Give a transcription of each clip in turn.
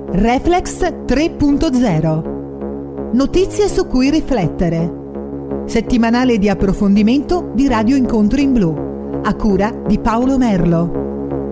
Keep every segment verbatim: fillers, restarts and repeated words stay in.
Reflex tre punto zero. Notizie su cui riflettere. Settimanale di approfondimento di Radio Incontro in Blu, a cura di Paolo Merlo.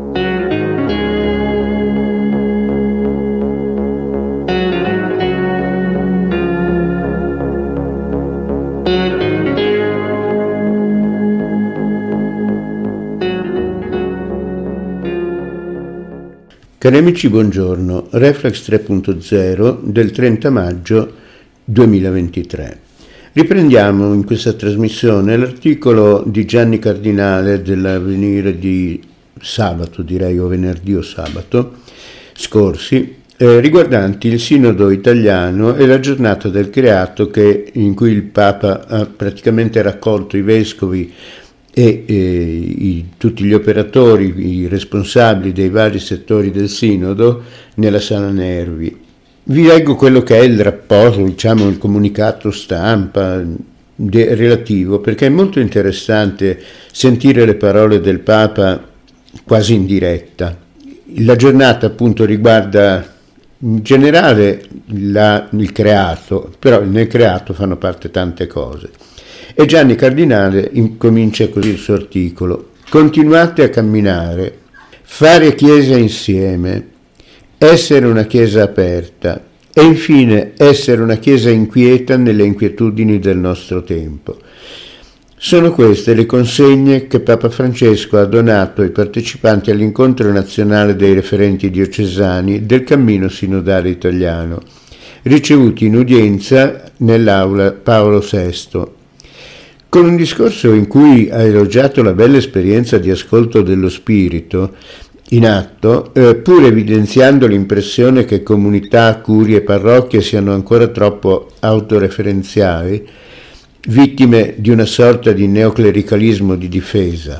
Cari amici, buongiorno. Reflex tre punto zero del trenta maggio duemilaventitré. Riprendiamo in questa trasmissione l'articolo di Gianni Cardinale dell'Avvenire di sabato, direi, o venerdì o sabato scorsi, eh, riguardanti il Sinodo italiano e la giornata del creato che, in cui il Papa ha praticamente raccolto i vescovi e eh, i, tutti gli operatori, i responsabili dei vari settori del Sinodo nella Sala Nervi. Vi leggo quello che è il rapporto, diciamo il comunicato stampa de, relativo, perché è molto interessante sentire le parole del Papa quasi in diretta. La giornata appunto riguarda in generale la, il creato, però nel creato fanno parte tante cose. E Gianni Cardinale incomincia così il suo articolo: continuate a camminare, fare chiesa insieme, essere una chiesa aperta e infine essere una chiesa inquieta nelle inquietudini del nostro tempo. Sono queste le consegne che Papa Francesco ha donato ai partecipanti all'incontro nazionale dei referenti diocesani del cammino sinodale italiano, ricevuti in udienza nell'aula Paolo sesto. Con un discorso in cui ha elogiato la bella esperienza di ascolto dello Spirito in atto, eh, pur evidenziando l'impressione che comunità, curie e parrocchie siano ancora troppo autoreferenziali, vittime di una sorta di neoclericalismo di difesa,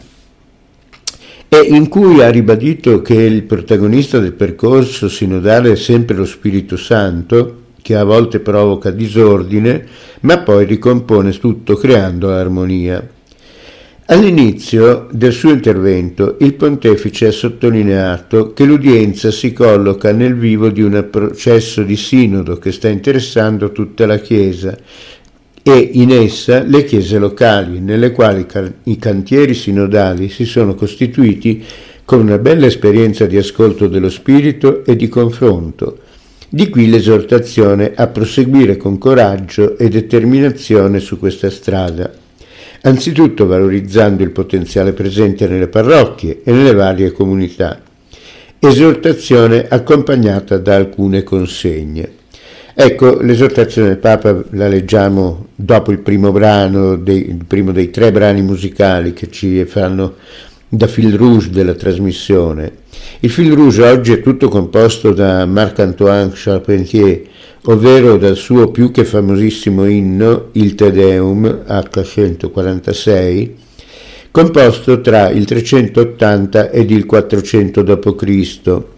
e in cui ha ribadito che il protagonista del percorso sinodale è sempre lo Spirito Santo, che a volte provoca disordine, ma poi ricompone tutto creando armonia. All'inizio del suo intervento il pontefice ha sottolineato che l'udienza si colloca nel vivo di un processo di sinodo che sta interessando tutta la Chiesa e in essa le chiese locali, nelle quali i cantieri sinodali si sono costituiti con una bella esperienza di ascolto dello Spirito e di confronto. Di qui l'esortazione a proseguire con coraggio e determinazione su questa strada, anzitutto valorizzando il potenziale presente nelle parrocchie e nelle varie comunità. Esortazione accompagnata da alcune consegne. Ecco, l'esortazione del Papa la leggiamo dopo il primo brano, dei, il primo dei tre brani musicali che ci fanno da fil rouge della trasmissione. Il fil rouge oggi è tutto composto da Marc-Antoine Charpentier, ovvero dal suo più che famosissimo inno, il Te Deum acca centoquarantasei, composto tra il trecentottanta ed il quattrocento dopo Cristo.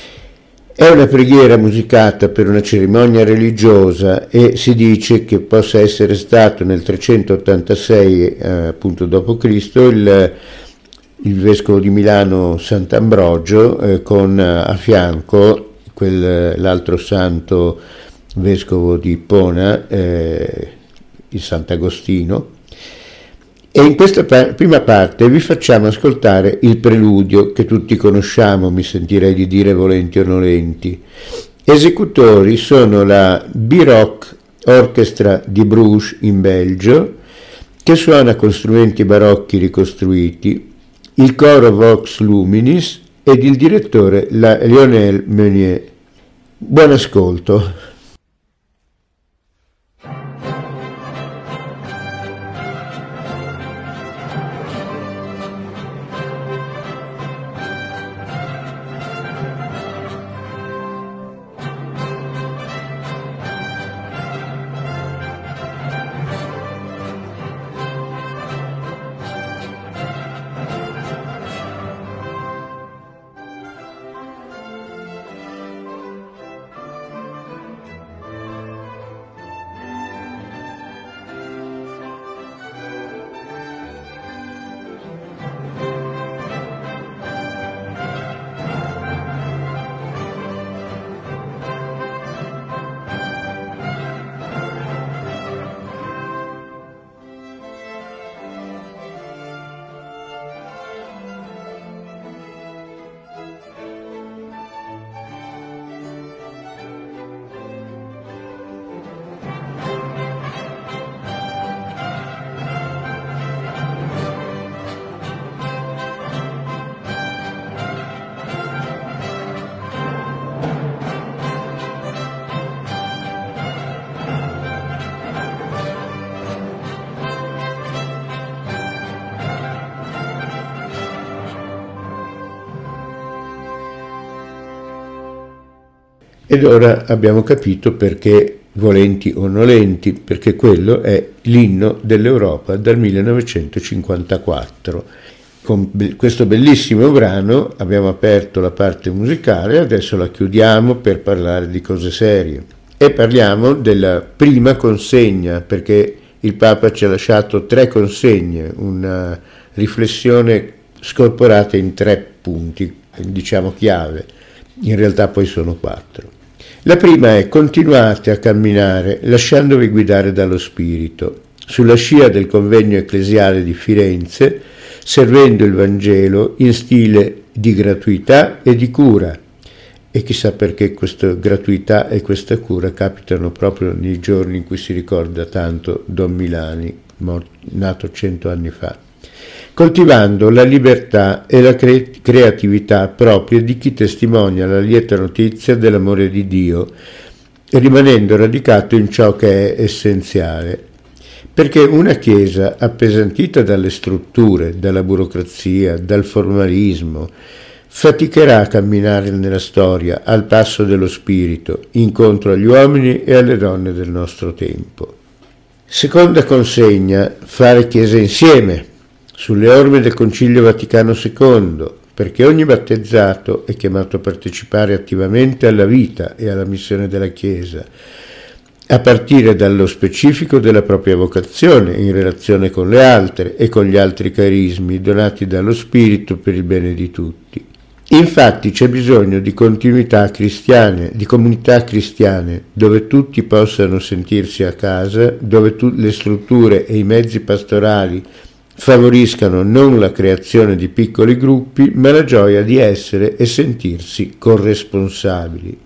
È una preghiera musicata per una cerimonia religiosa e si dice che possa essere stato nel trecentottantasei, eh, appunto dopo Cristo, il il vescovo di Milano Sant'Ambrogio eh, con a fianco quel, l'altro santo vescovo di Ippona, eh, il Sant'Agostino. E in questa par- prima parte vi facciamo ascoltare il preludio che tutti conosciamo, mi sentirei di dire volenti o nolenti. Esecutori sono la Biroc Orchestra di Bruges in Belgio, che suona con strumenti barocchi ricostruiti, il coro Vox Luminis ed il direttore la Lionel Meunier. Buon ascolto. Ed ora abbiamo capito perché, volenti o nolenti, perché quello è l'inno dell'Europa dal millenovecentocinquantaquattro. Con questo bellissimo brano abbiamo aperto la parte musicale, adesso la chiudiamo per parlare di cose serie. E parliamo della prima consegna, perché il Papa ci ha lasciato tre consegne, una riflessione scorporata in tre punti, diciamo chiave, in realtà poi sono quattro. La prima è: continuate a camminare lasciandovi guidare dallo Spirito, sulla scia del convegno ecclesiale di Firenze, servendo il Vangelo in stile di gratuità e di cura. E chissà perché questa gratuità e questa cura capitano proprio nei giorni in cui si ricorda tanto Don Milani, morto, nato cento anni fa. Coltivando la libertà e la cre- creatività proprie di chi testimonia la lieta notizia dell'amore di Dio, rimanendo radicato in ciò che è essenziale. Perché una Chiesa appesantita dalle strutture, dalla burocrazia, dal formalismo, faticherà a camminare nella storia al passo dello Spirito, incontro agli uomini e alle donne del nostro tempo. Seconda consegna: fare Chiesa insieme, sulle orme del Concilio Vaticano secondo, perché ogni battezzato è chiamato a partecipare attivamente alla vita e alla missione della Chiesa, a partire dallo specifico della propria vocazione in relazione con le altre e con gli altri carismi donati dallo Spirito per il bene di tutti. Infatti c'è bisogno di continuità cristiane, di comunità cristiane, dove tutti possano sentirsi a casa, dove tu, le strutture e i mezzi pastorali favoriscano non la creazione di piccoli gruppi, ma la gioia di essere e sentirsi corresponsabili.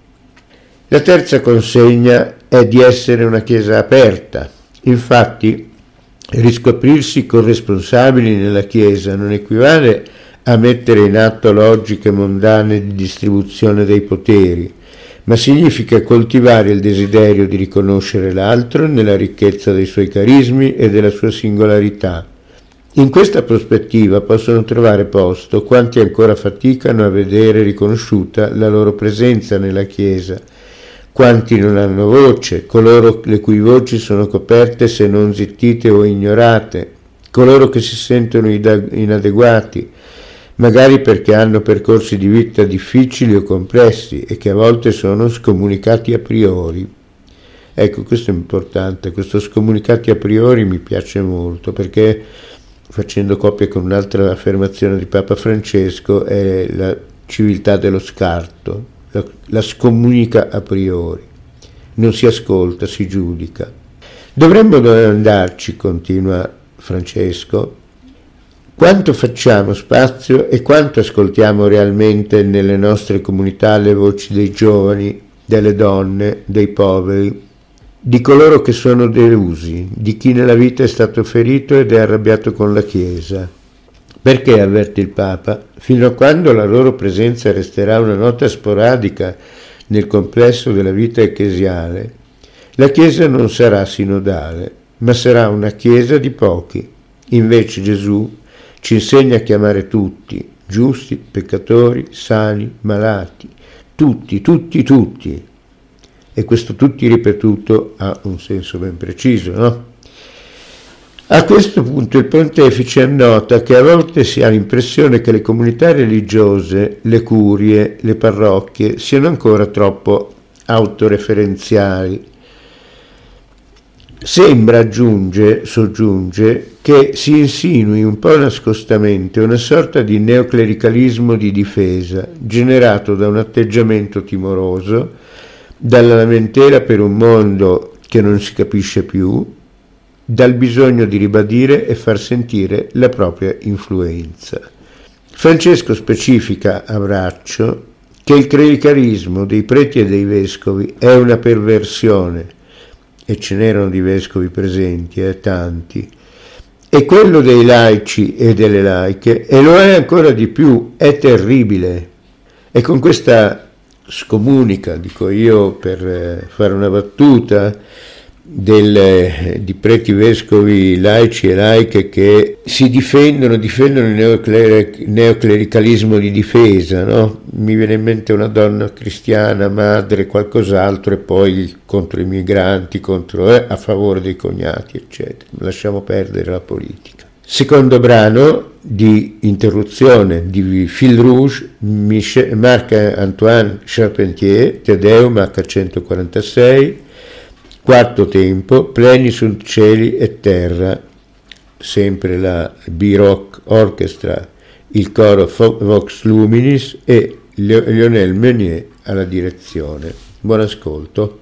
La terza consegna è di essere una Chiesa aperta. Infatti, riscoprirsi corresponsabili nella Chiesa non equivale a mettere in atto logiche mondane di distribuzione dei poteri, ma significa coltivare il desiderio di riconoscere l'altro nella ricchezza dei suoi carismi e della sua singolarità. In questa prospettiva possono trovare posto quanti ancora faticano a vedere riconosciuta la loro presenza nella Chiesa, quanti non hanno voce, coloro le cui voci sono coperte se non zittite o ignorate, coloro che si sentono inadeguati, magari perché hanno percorsi di vita difficili o complessi e che a volte sono scomunicati a priori. Ecco, questo è importante, questo scomunicati a priori mi piace molto, perché, facendo coppia con un'altra affermazione di Papa Francesco, è la civiltà dello scarto, la, la scomunica a priori, non si ascolta, si giudica. Dovremmo domandarci, continua Francesco, quanto facciamo spazio e quanto ascoltiamo realmente nelle nostre comunità le voci dei giovani, delle donne, dei poveri, di coloro che sono delusi, di chi nella vita è stato ferito ed è arrabbiato con la Chiesa. Perché, avverte il Papa, fino a quando la loro presenza resterà una nota sporadica nel complesso della vita ecclesiale, la Chiesa non sarà sinodale, ma sarà una Chiesa di pochi. Invece Gesù ci insegna a chiamare tutti, giusti, peccatori, sani, malati, tutti, tutti, tutti. E questo tutti ripetuto ha un senso ben preciso, no? A questo punto il pontefice annota che a volte si ha l'impressione che le comunità religiose, le curie, le parrocchie siano ancora troppo autoreferenziali. Sembra, aggiunge, soggiunge, che si insinui un po' nascostamente una sorta di neoclericalismo di difesa, generato da un atteggiamento timoroso, dalla lamentela per un mondo che non si capisce più, dal bisogno di ribadire e far sentire la propria influenza. Francesco specifica a braccio che il clericalismo dei preti e dei vescovi è una perversione, e ce n'erano di vescovi presenti, eh, tanti, e quello dei laici e delle laiche, e lo è ancora di più, è terribile. E con questa scomunica, dico io per fare una battuta, del, di preti vescovi laici e laiche che si difendono, difendono il neocler- neoclericalismo di difesa, no? Mi viene in mente una donna cristiana, madre, qualcos'altro, e poi contro i migranti, contro, eh, a favore dei cognati, eccetera. Lasciamo perdere la politica. Secondo brano di interruzione di Fil Rouge, Michel, Marc-Antoine Charpentier, Te Deum acca centoquarantasei, quarto tempo, Pleni sunt cieli e terra, sempre la B-Rock Orchestra, il coro Vox Luminis e Lionel Meunier alla direzione. Buon ascolto.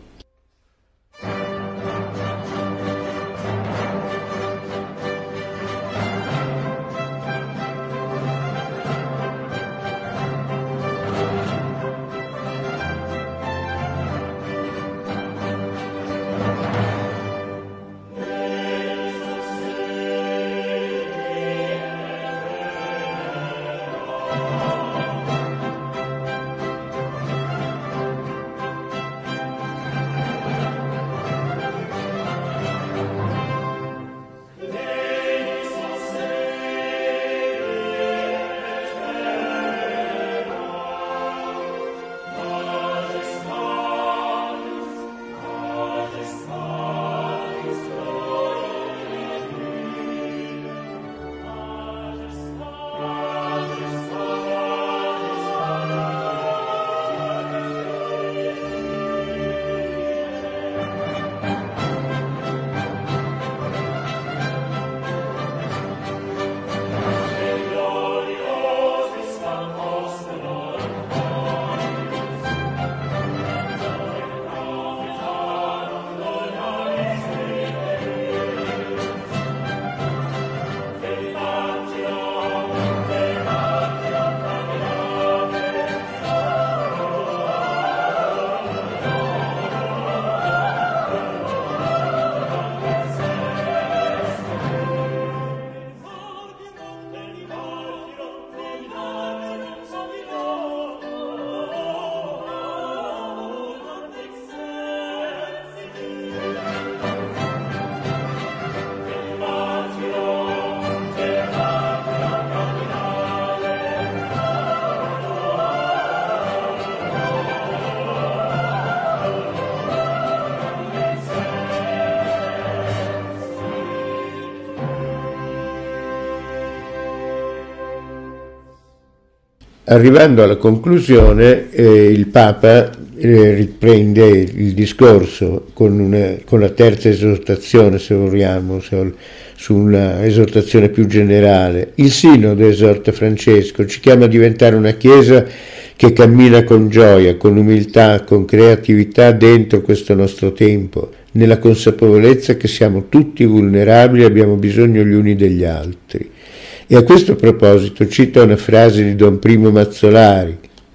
Arrivando alla conclusione, eh, il Papa eh, riprende il discorso con, una, con la terza esortazione, se vogliamo, se, su una esortazione più generale. Il Sinodo, esorta Francesco, ci chiama a diventare una Chiesa che cammina con gioia, con umiltà, con creatività dentro questo nostro tempo, nella consapevolezza che siamo tutti vulnerabili e abbiamo bisogno gli uni degli altri. E a questo proposito cita una frase di Don Primo Mazzolari: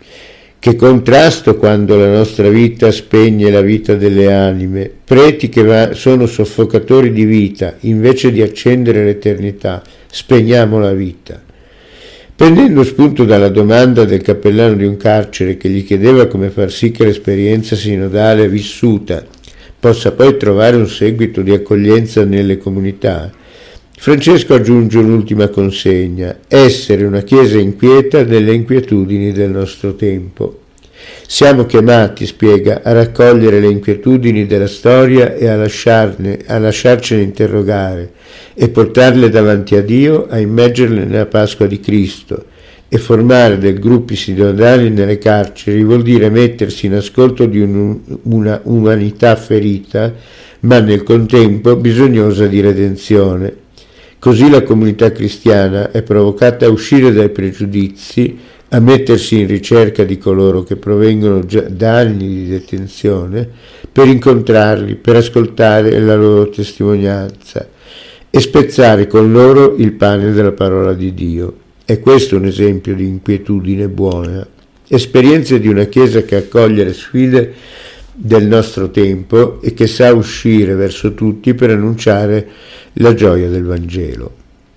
che contrasto quando la nostra vita spegne la vita delle anime, preti che va, sono soffocatori di vita, invece di accendere l'eternità, spegniamo la vita. Prendendo spunto dalla domanda del cappellano di un carcere che gli chiedeva come far sì che l'esperienza sinodale vissuta possa poi trovare un seguito di accoglienza nelle comunità, Francesco aggiunge un'ultima consegna: essere una Chiesa inquieta delle inquietudini del nostro tempo. Siamo chiamati, spiega, a raccogliere le inquietudini della storia e a, lasciarne, a lasciarcene interrogare e portarle davanti a Dio, a immergerle nella Pasqua di Cristo. E formare dei gruppi sinodali nelle carceri vuol dire mettersi in ascolto di un, una umanità ferita, ma nel contempo bisognosa di redenzione. Così la comunità cristiana è provocata a uscire dai pregiudizi, a mettersi in ricerca di coloro che provengono già da anni di detenzione, per incontrarli, per ascoltare la loro testimonianza e spezzare con loro il pane della parola di Dio. È questo un esempio di inquietudine buona. Esperienze di una Chiesa che accoglie le sfide del nostro tempo e che sa uscire verso tutti per annunciare la gioia del Vangelo.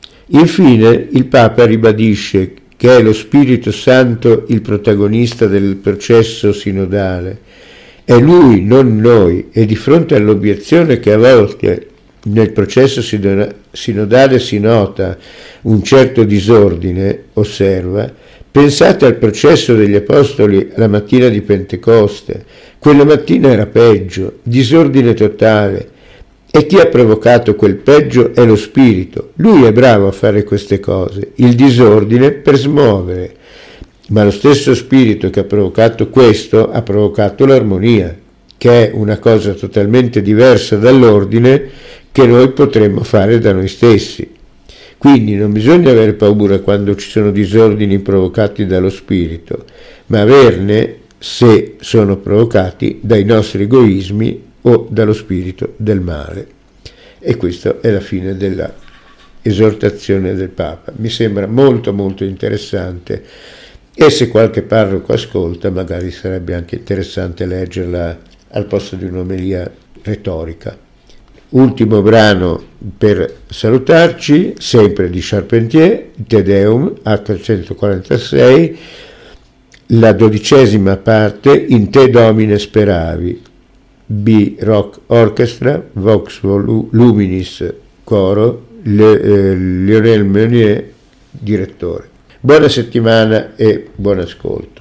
Infine, il Papa ribadisce che è lo Spirito Santo il protagonista del processo sinodale È lui, non noi, e di fronte all'obiezione che a volte nel processo sinodale si nota un certo disordine, osserva, pensate al processo degli Apostoli la mattina di Pentecoste. Quella mattina era peggio, disordine totale. E chi ha provocato quel peggio è lo Spirito. Lui è bravo a fare queste cose, il disordine per smuovere. Ma lo stesso Spirito che ha provocato questo ha provocato l'armonia, che è una cosa totalmente diversa dall'ordine che noi potremmo fare da noi stessi. Quindi non bisogna avere paura quando ci sono disordini provocati dallo Spirito, ma averne se sono provocati dai nostri egoismi o dallo spirito del male. E questa è la fine della esortazione del Papa. Mi sembra molto molto interessante, e se qualche parroco ascolta magari sarebbe anche interessante leggerla al posto di un'omelia retorica. Ultimo brano per salutarci, sempre di Charpentier, Te Deum, acca centoquarantasei, la dodicesima parte, In Te Domine Speravi, B. Rock Orchestra, Vox Luminis Coro, Le, eh, Lionel Meunier, direttore. Buona settimana e buon ascolto.